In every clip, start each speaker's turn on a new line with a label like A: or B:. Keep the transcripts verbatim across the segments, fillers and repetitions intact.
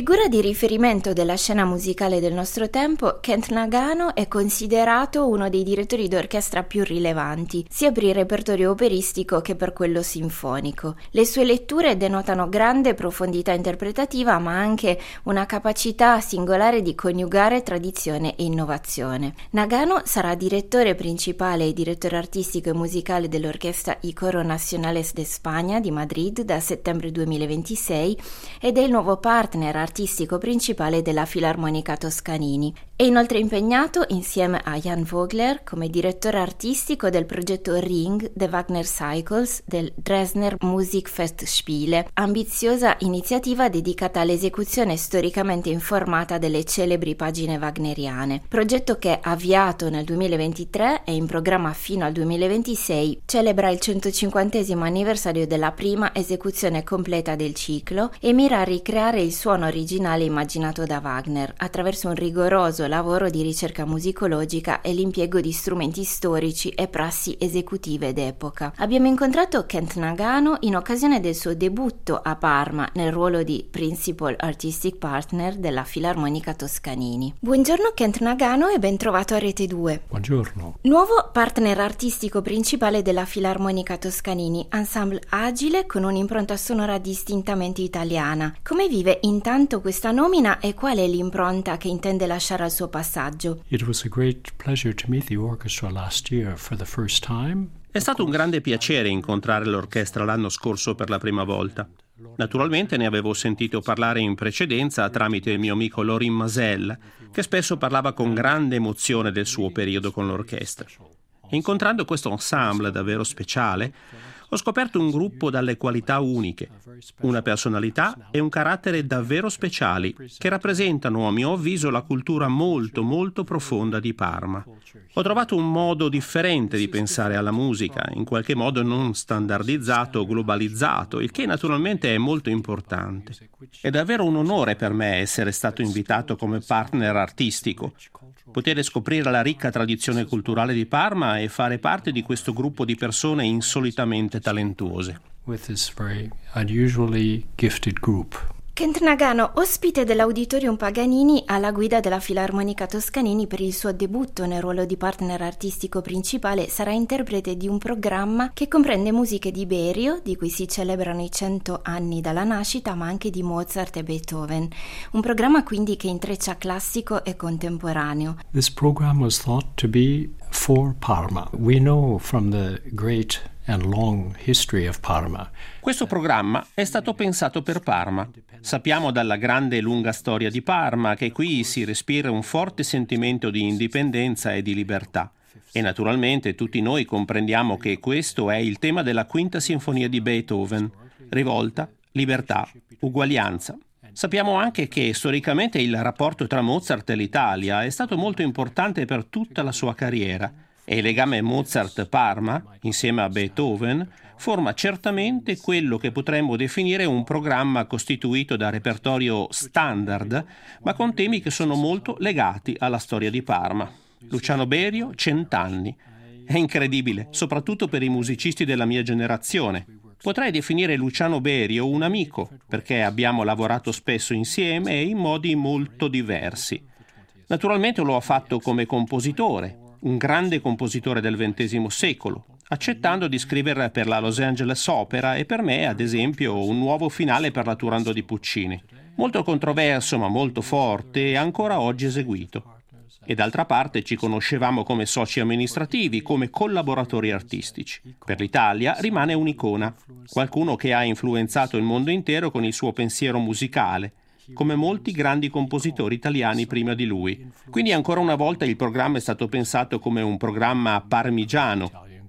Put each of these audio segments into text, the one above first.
A: Figura di riferimento della scena musicale del nostro tempo, Kent Nagano è considerato uno dei direttori d'orchestra più rilevanti, sia per il repertorio operistico che per quello sinfonico. Le sue letture denotano grande profondità interpretativa, ma anche una capacità singolare di coniugare tradizione e innovazione. Nagano sarà direttore principale e direttore artistico e musicale dell'Orchestra y Coro Nacionales de España di Madrid da settembre duemilaventisei ed è il nuovo partner artistico principale della Filarmonica Toscanini. È inoltre impegnato insieme a Jan Vogler come direttore artistico del progetto Ring The Wagner Cycles del Dresdner Musikfestspiele, ambiziosa iniziativa dedicata all'esecuzione storicamente informata delle celebri pagine wagneriane. Progetto che, avviato nel duemilaventitré e in programma fino al duemilaventisei, celebra il centocinquantesimo anniversario della prima esecuzione completa del ciclo e mira a ricreare il suono originale immaginato da Wagner attraverso un rigoroso lavoro di ricerca musicologica e l'impiego di strumenti storici e prassi esecutive d'epoca. Abbiamo incontrato Kent Nagano in occasione del suo debutto a Parma nel ruolo di Principal Artistic Partner della Filarmonica Toscanini. Buongiorno Kent Nagano e ben trovato a Rete due.
B: Buongiorno.
A: Nuovo partner artistico principale della Filarmonica Toscanini, ensemble agile con un'impronta sonora distintamente italiana. Come vive intanto questa nomina e qual è l'impronta che intende lasciare al suo passaggio?
B: It was a great pleasure to meet the orchestra last year for the first time.
C: È stato un grande piacere incontrare l'orchestra l'anno scorso per la prima volta. Naturalmente ne avevo sentito parlare in precedenza tramite il mio amico Lorin Masel, che spesso parlava con grande emozione del suo periodo con l'orchestra. Incontrando questo ensemble davvero speciale, ho scoperto un gruppo dalle qualità uniche, una personalità e un carattere davvero speciali che rappresentano, a mio avviso, la cultura molto molto profonda di Parma. Ho trovato un modo differente di pensare alla musica, in qualche modo non standardizzato o globalizzato, il che naturalmente è molto importante. È davvero un onore per me essere stato invitato come partner artistico, poter scoprire la ricca tradizione culturale di Parma e fare parte di questo gruppo di persone insolitamente talentuose.
B: With this very unusually gifted group.
A: Kent Nagano, ospite dell'Auditorium Paganini alla guida della Filarmonica Toscanini per il suo debutto nel ruolo di partner artistico principale, sarà interprete di un programma che comprende musiche di Berio, di cui si celebrano i cento anni dalla nascita, ma anche di Mozart e Beethoven. Un programma quindi che intreccia classico e contemporaneo.
B: This program was thought to be for Parma. We know from the great and long history of Parma.
C: Questo programma è stato pensato per Parma. Sappiamo dalla grande e lunga storia di Parma che qui si respira un forte sentimento di indipendenza e di libertà. E naturalmente tutti noi comprendiamo che questo è il tema della Quinta Sinfonia di Beethoven: rivolta, libertà, uguaglianza. Sappiamo anche che storicamente il rapporto tra Mozart e l'Italia è stato molto importante per tutta la sua carriera. E il legame Mozart-Parma, insieme a Beethoven, forma certamente quello che potremmo definire un programma costituito da repertorio standard, ma con temi che sono molto legati alla storia di Parma. Luciano Berio, Cent'anni. È incredibile, soprattutto per i musicisti della mia generazione. Potrei definire Luciano Berio un amico, perché abbiamo lavorato spesso insieme e in modi molto diversi. Naturalmente lo ha fatto come compositore, un grande compositore del ventesimo secolo, accettando di scrivere per la Los Angeles Opera e per me, ad esempio, un nuovo finale per la Turandot di Puccini. Molto controverso ma molto forte e ancora oggi eseguito. E d'altra parte ci conoscevamo come soci amministrativi, come collaboratori artistici. Per l'Italia rimane un'icona, qualcuno che ha influenzato il mondo intero con il suo pensiero musicale, come molti grandi compositori italiani prima di lui. Quindi ancora una volta il programma è stato pensato come un programma parmigiano.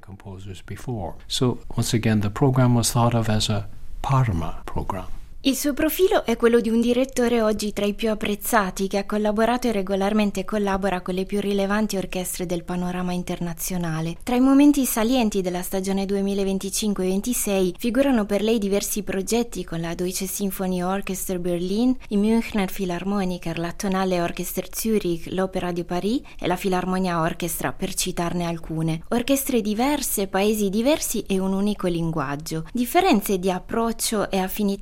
B: So once again the program was thought of as a Parma program.
A: Il suo profilo è quello di un direttore oggi tra i più apprezzati, che ha collaborato e regolarmente collabora con le più rilevanti orchestre del panorama internazionale. Tra i momenti salienti della stagione duemilaventicinque ventisei figurano per lei diversi progetti con la Deutsche Symphony Orchestra Berlin, i Münchner Philharmoniker, la Tonale Orchester Zürich, l'Opera di Paris e la Philharmonia Orchestra, per citarne alcune. Orchestre diverse, paesi diversi e un unico linguaggio. Differenze di approccio e affinità particolari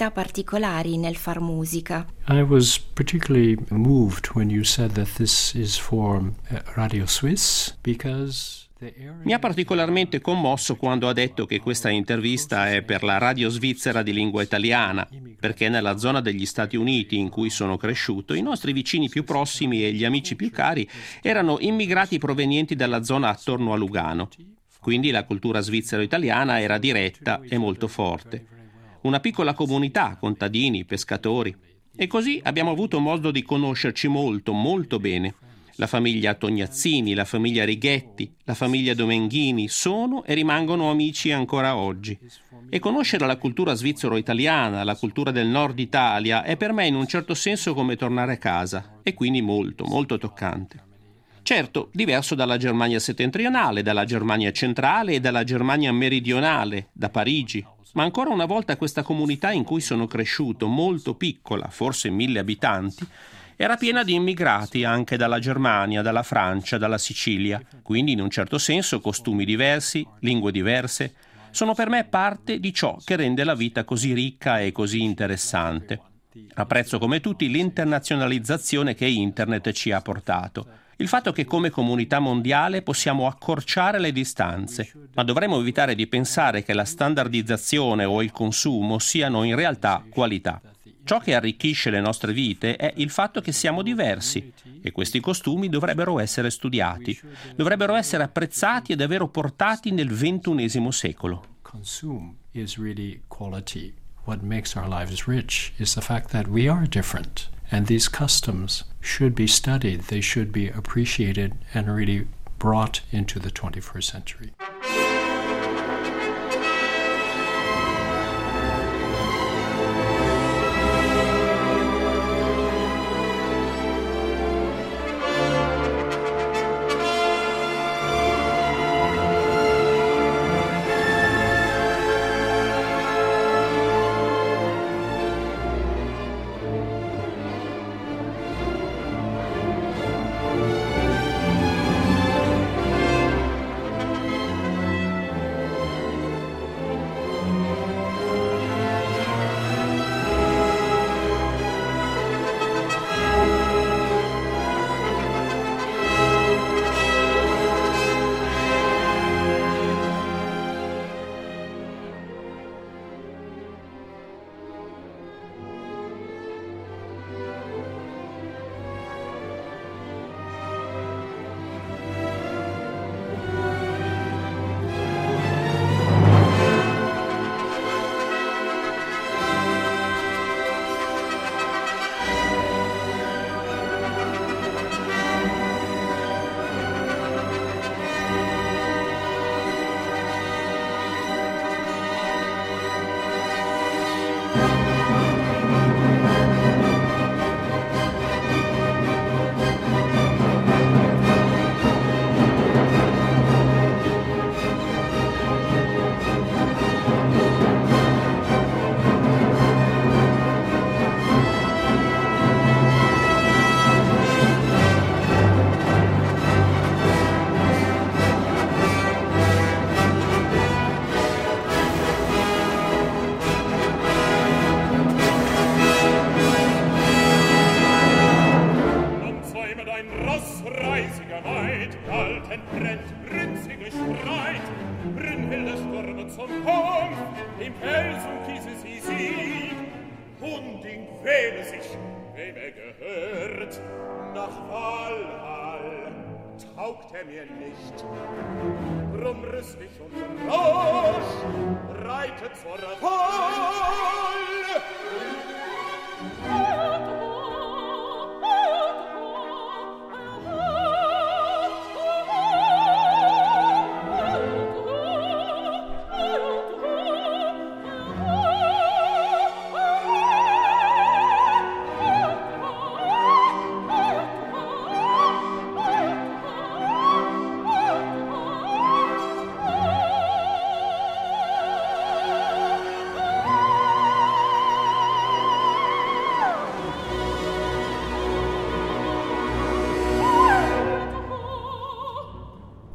A: particolari nel far musica.
B: I was particularly moved when you said that this is for uh, Radio Suisse because
C: mi ha particolarmente commosso quando ha detto che questa intervista è per la radio svizzera di lingua italiana, perché nella zona degli Stati Uniti in cui sono cresciuto, i nostri vicini più prossimi e gli amici più cari erano immigrati provenienti dalla zona attorno a Lugano. Quindi la cultura svizzero-italiana era diretta e molto forte. Una piccola comunità, contadini, pescatori. E così abbiamo avuto modo di conoscerci molto, molto bene. La famiglia Tognazzini, la famiglia Righetti, la famiglia Domenghini sono e rimangono amici ancora oggi. E conoscere la cultura svizzero-italiana, la cultura del nord Italia, è per me in un certo senso come tornare a casa, e quindi molto, molto toccante. Certo, diverso dalla Germania settentrionale, dalla Germania centrale e dalla Germania meridionale, da Parigi. Ma ancora una volta questa comunità in cui sono cresciuto, molto piccola, forse mille abitanti, era piena di immigrati anche dalla Germania, dalla Francia, dalla Sicilia, quindi in un certo senso costumi diversi, lingue diverse, sono per me parte di ciò che rende la vita così ricca e così interessante. Apprezzo come tutti l'internazionalizzazione che Internet ci ha portato, il fatto che come comunità mondiale possiamo accorciare le distanze, ma dovremmo evitare di pensare che la standardizzazione o il consumo siano in realtà qualità. Ciò che arricchisce le nostre vite è il fatto che siamo diversi e questi costumi dovrebbero essere studiati, dovrebbero essere apprezzati e davvero portati nel ventunesimo secolo.
B: Consume is really quality. What makes our lives rich is the fact that we are different, and these customs should be studied, they should be appreciated and really brought into the twenty-first century.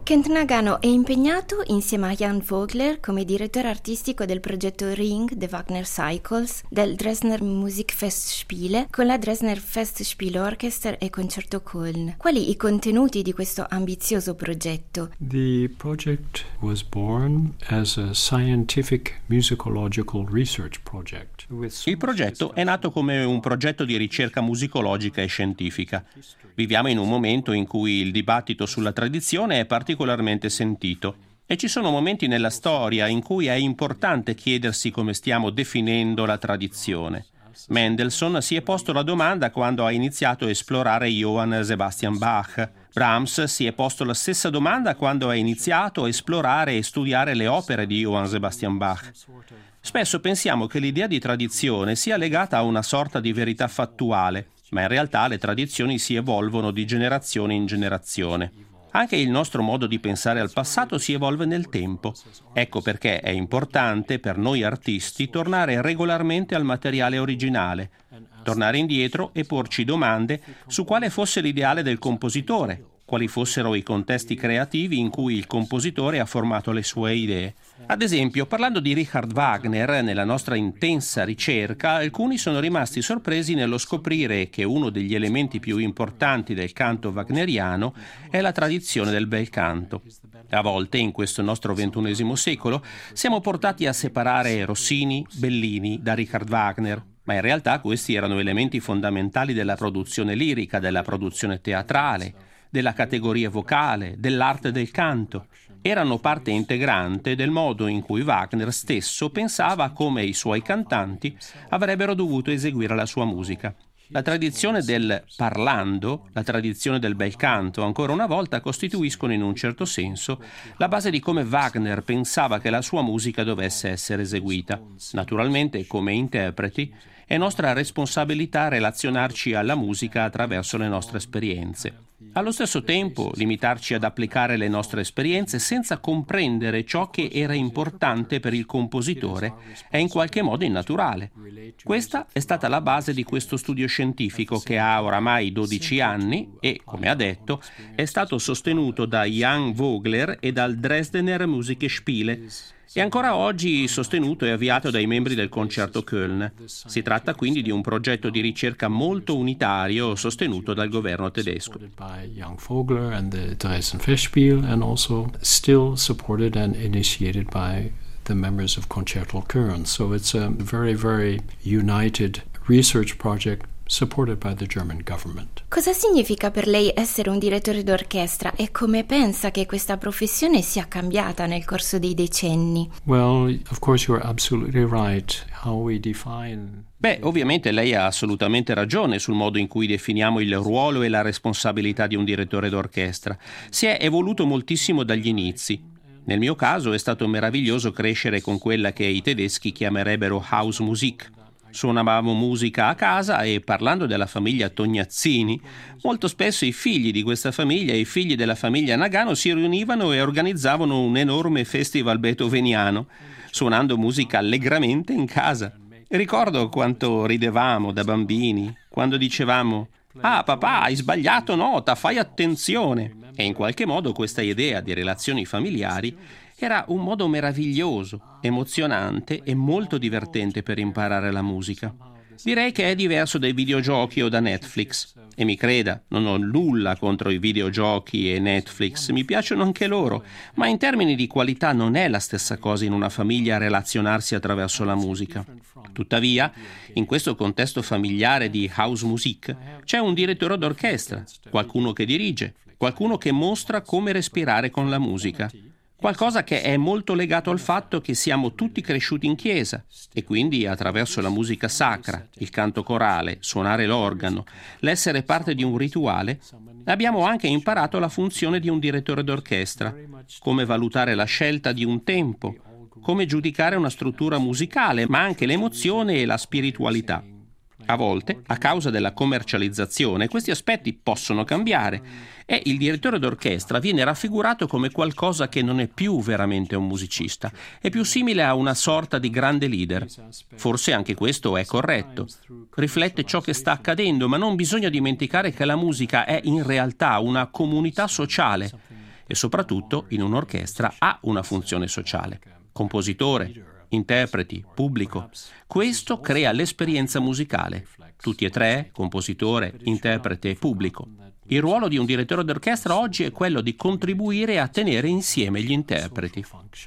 A: Kent Nagano è impegnato insieme a Jan Vogler come direttore artistico del progetto Ring, The Wagner Cycles, del Dresdner Musikfestspiele con la Dresdner Festspielorchester e Concerto Köln. Quali i contenuti di questo ambizioso progetto?
B: The project was born as a scientific musicological research project.
C: Il progetto è nato come un progetto di ricerca musicologica e scientifica. Viviamo in un momento in cui il dibattito sulla tradizione è particolarmente sentito e ci sono momenti nella storia in cui è importante chiedersi come stiamo definendo la tradizione. Mendelssohn si è posto la domanda quando ha iniziato a esplorare Johann Sebastian Bach. Brahms si è posto la stessa domanda quando ha iniziato a esplorare e studiare le opere di Johann Sebastian Bach. Spesso pensiamo che l'idea di tradizione sia legata a una sorta di verità fattuale, ma in realtà le tradizioni si evolvono di generazione in generazione. Anche il nostro modo di pensare al passato si evolve nel tempo. Ecco perché è importante per noi artisti tornare regolarmente al materiale originale, tornare indietro e porci domande su quale fosse l'ideale del compositore, quali fossero i contesti creativi in cui il compositore ha formato le sue idee. Ad esempio, parlando di Richard Wagner, nella nostra intensa ricerca, alcuni sono rimasti sorpresi nello scoprire che uno degli elementi più importanti del canto wagneriano è la tradizione del bel canto. A volte, in questo nostro ventunesimo secolo, siamo portati a separare Rossini, Bellini da Richard Wagner, ma in realtà questi erano elementi fondamentali della produzione lirica, della produzione teatrale, della categoria vocale, dell'arte del canto. Erano parte integrante del modo in cui Wagner stesso pensava come i suoi cantanti avrebbero dovuto eseguire la sua musica. La tradizione del parlando, la tradizione del bel canto, ancora una volta costituiscono in un certo senso la base di come Wagner pensava che la sua musica dovesse essere eseguita. Naturalmente, come interpreti, è nostra responsabilità relazionarci alla musica attraverso le nostre esperienze. Allo stesso tempo, limitarci ad applicare le nostre esperienze senza comprendere ciò che era importante per il compositore è in qualche modo innaturale. Questa è stata la base di questo studio scientifico che ha oramai dodici anni e, come ha detto, è stato sostenuto da Jan Vogler e dal Dresdner Musikspiele, e ancora oggi sostenuto e avviato dai membri del Concerto Köln. Si tratta quindi di un progetto di ricerca molto unitario sostenuto dal governo tedesco.
B: By Jan Vogler and the Dresden Festspiel, and also still supported and initiated by the members of Concerto Köln. So it's a very, very united research project supported by the German government.
A: Cosa significa per lei essere un direttore d'orchestra e come pensa che questa professione sia cambiata nel corso dei decenni?
B: Well, of course you're absolutely right. How we define
C: Beh, ovviamente lei ha assolutamente ragione sul modo in cui definiamo il ruolo e la responsabilità di un direttore d'orchestra. Si è evoluto moltissimo dagli inizi. Nel mio caso è stato meraviglioso crescere con quella che i tedeschi chiamerebbero Hausmusik. Suonavamo musica a casa e, parlando della famiglia Tognazzini, molto spesso i figli di questa famiglia e i figli della famiglia Nagano si riunivano e organizzavano un enorme festival beethoveniano, suonando musica allegramente in casa. Ricordo quanto ridevamo da bambini, quando dicevamo «Ah, papà, hai sbagliato nota, fai attenzione!» E in qualche modo questa idea di relazioni familiari era un modo meraviglioso, emozionante e molto divertente per imparare la musica. Direi che è diverso dai videogiochi o da Netflix. E mi creda, non ho nulla contro i videogiochi e Netflix, mi piacciono anche loro, ma in termini di qualità non è la stessa cosa in una famiglia relazionarsi attraverso la musica. Tuttavia, in questo contesto familiare di Hausmusik c'è un direttore d'orchestra, qualcuno che dirige, qualcuno che mostra come respirare con la musica. Qualcosa che è molto legato al fatto che siamo tutti cresciuti in chiesa e quindi attraverso la musica sacra, il canto corale, suonare l'organo, l'essere parte di un rituale, abbiamo anche imparato la funzione di un direttore d'orchestra, come valutare la scelta di un tempo, come giudicare una struttura musicale, ma anche l'emozione e la spiritualità. A volte, a causa della commercializzazione, questi aspetti possono cambiare e il direttore d'orchestra viene raffigurato come qualcosa che non è più veramente un musicista, è più simile a una sorta di grande leader. Forse anche questo è corretto. Riflette ciò che sta accadendo, ma non bisogna dimenticare che la musica è in realtà una comunità sociale e soprattutto in un'orchestra ha una funzione sociale. Compositore, interpreti, pubblico. Questo crea l'esperienza musicale. Tutti e tre, compositore, interprete e pubblico. Il ruolo di un direttore d'orchestra oggi è quello di contribuire a tenere insieme gli interpreti.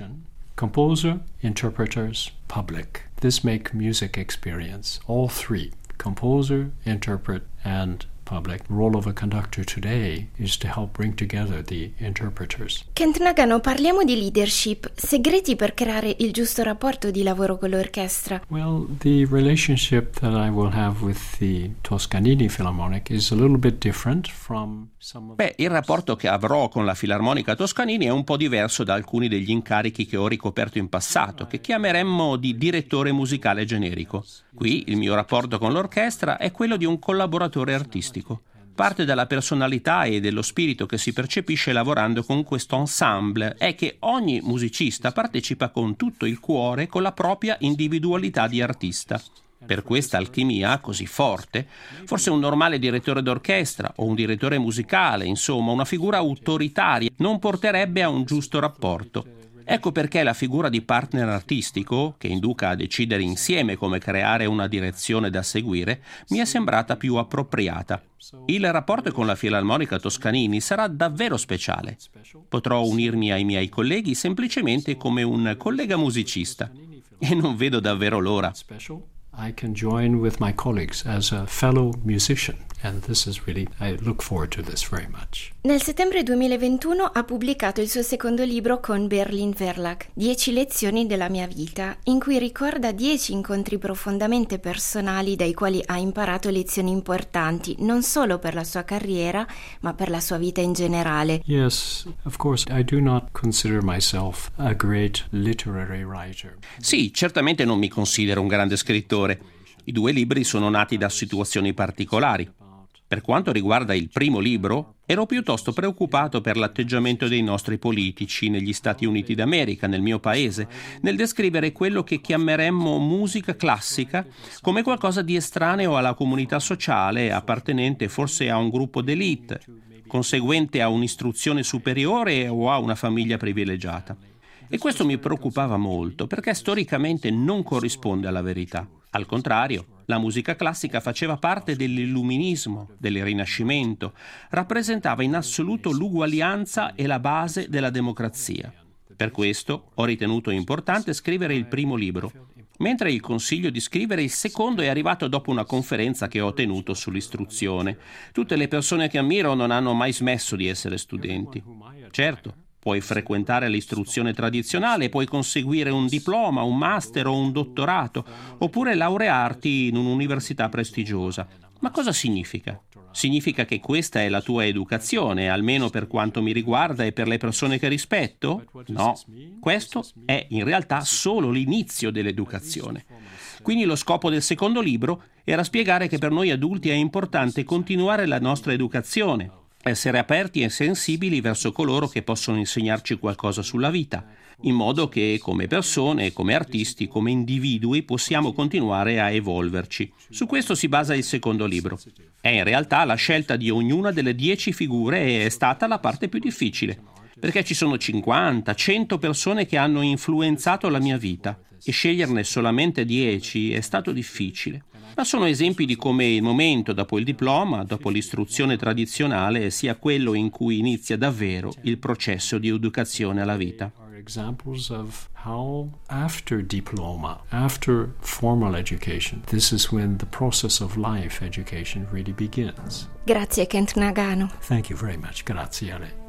B: Composer, interpreters, public. This make music experience. All three, composer, interpret, and public. The role of a conductor today is to help bring together the interpreters.
A: Kent Nagano, parliamo di leadership. Segreti per creare il giusto rapporto di lavoro con l'orchestra?
B: Well, the relationship that I will have with the Toscanini Philharmonic is a little bit different from some of...
C: Beh, il rapporto che avrò con la Filarmonica Toscanini è un po' diverso da alcuni degli incarichi che ho ricoperto in passato, che chiameremmo di direttore musicale generico. Qui il mio rapporto con l'orchestra è quello di un collaboratore artistico. Parte dalla personalità e dello spirito che si percepisce lavorando con questo ensemble è che ogni musicista partecipa con tutto il cuore, con la propria individualità di artista. Per questa alchimia così forte, forse un normale direttore d'orchestra o un direttore musicale, insomma una figura autoritaria, non porterebbe a un giusto rapporto. Ecco perché la figura di partner artistico, che induca a decidere insieme come creare una direzione da seguire, mi è sembrata più appropriata. Il rapporto con la Filarmonica Toscanini sarà davvero speciale. Potrò unirmi ai miei colleghi semplicemente come un collega musicista. E non vedo davvero l'ora.
B: I can join with my colleagues as a fellow musician, and this is really, I look forward to this very much.
A: Nel settembre duemilaventuno ha pubblicato il suo secondo libro con Berlin Verlag, Dieci lezioni della mia vita, in cui ricorda dieci incontri profondamente personali dai quali ha imparato lezioni importanti, non solo per la sua carriera, ma per la sua vita in generale.
B: Yes, of course, I do not consider myself a great literary writer.
C: Sì, certamente non mi considero un grande scrittore. I due libri sono nati da situazioni particolari. Per quanto riguarda il primo libro, ero piuttosto preoccupato per l'atteggiamento dei nostri politici negli Stati Uniti d'America, nel mio paese, nel descrivere quello che chiameremmo musica classica come qualcosa di estraneo alla comunità sociale, appartenente forse a un gruppo d'élite, conseguente a un'istruzione superiore o a una famiglia privilegiata. E questo mi preoccupava molto, perché storicamente non corrisponde alla verità. Al contrario, la musica classica faceva parte dell'illuminismo, del Rinascimento, rappresentava in assoluto l'uguaglianza e la base della democrazia. Per questo ho ritenuto importante scrivere il primo libro, mentre il consiglio di scrivere il secondo è arrivato dopo una conferenza che ho tenuto sull'istruzione. Tutte le persone che ammiro non hanno mai smesso di essere studenti. Certo, puoi frequentare l'istruzione tradizionale, puoi conseguire un diploma, un master o un dottorato, oppure laurearti in un'università prestigiosa. Ma cosa significa? Significa che questa è la tua educazione, almeno per quanto mi riguarda e per le persone che rispetto? No, questo è in realtà solo l'inizio dell'educazione. Quindi lo scopo del secondo libro era spiegare che per noi adulti è importante continuare la nostra educazione, essere aperti e sensibili verso coloro che possono insegnarci qualcosa sulla vita, in modo che come persone, come artisti, come individui possiamo continuare a evolverci. Su questo si basa il secondo libro. È in realtà la scelta di ognuna delle dieci figure e è stata la parte più difficile, perché ci sono cinquanta, cento persone che hanno influenzato la mia vita e sceglierne solamente dieci è stato difficile. Ma sono esempi di come il momento dopo il diploma, dopo l'istruzione tradizionale, sia quello in cui inizia davvero il processo di educazione alla vita.
B: Examples of how after diploma, after formal education, this is when the process of life education really begins.
A: Grazie Kent Nagano.
B: Thank you very much. Grazie a lei.